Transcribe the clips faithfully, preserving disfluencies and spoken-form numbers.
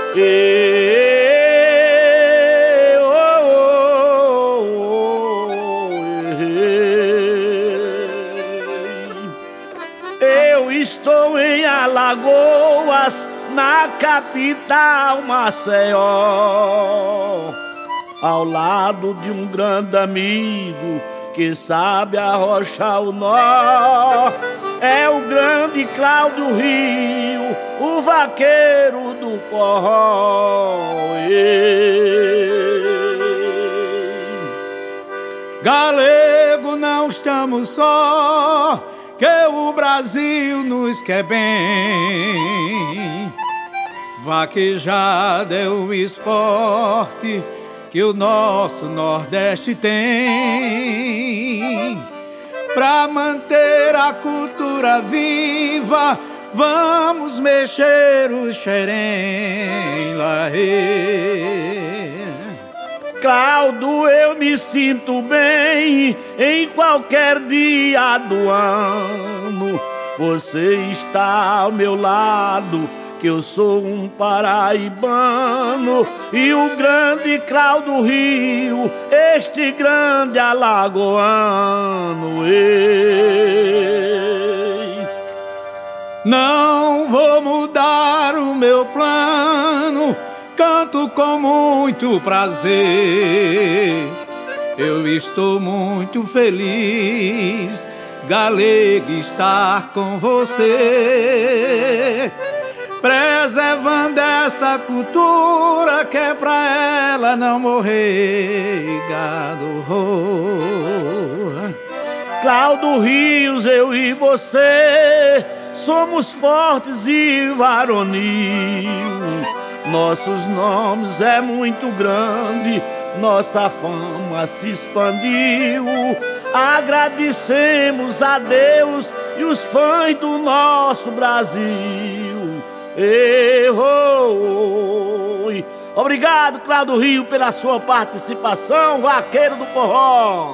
E, oh, oh, oh, e. Eu estou em Alagoas, na capital Maceió, ao lado de um grande amigo que sabe arrochar o nó. É o grande Cláudio Rio, o vaqueiro do forró. Galego, não estamos só, que o Brasil nos quer bem. Vaquejada é o esporte que o nosso Nordeste tem. Pra manter a cultura viva, vamos mexer o xerém. Cláudio, eu me sinto bem em qualquer dia do ano. Você está ao meu lado, que eu sou um paraibano, e o grande Cláudio Rio, este grande alagoano. Ei. Não vou mudar o meu plano, canto com muito prazer. Eu estou muito feliz, galego, estar com você, preservando essa cultura que é pra ela não morrer, gado. Cláudio Rios, eu e você somos fortes e varonil. Nossos nomes é muito grande, nossa fama se expandiu. Agradecemos a Deus e os fãs do nosso Brasil. Errou. Obrigado, Cláudio Rio, pela sua participação, vaqueiro do forró.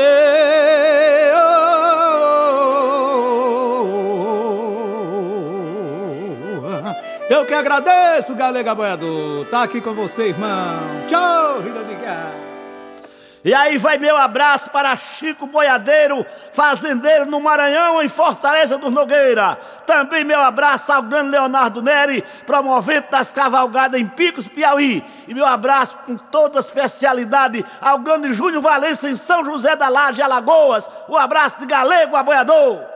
Eu que agradeço, Galega Boiador. Tá aqui com você, irmão. Tchau, vida de cá. E aí vai meu abraço para Chico Boiadeiro, fazendeiro no Maranhão, em Fortaleza dos Nogueira. Também meu abraço ao grande Leonardo Neri, promovente das cavalgadas em Picos, Piauí. E meu abraço com toda a especialidade ao grande Júnior Valença, em São José da Laje, Alagoas. Um abraço de Galego a Boiador.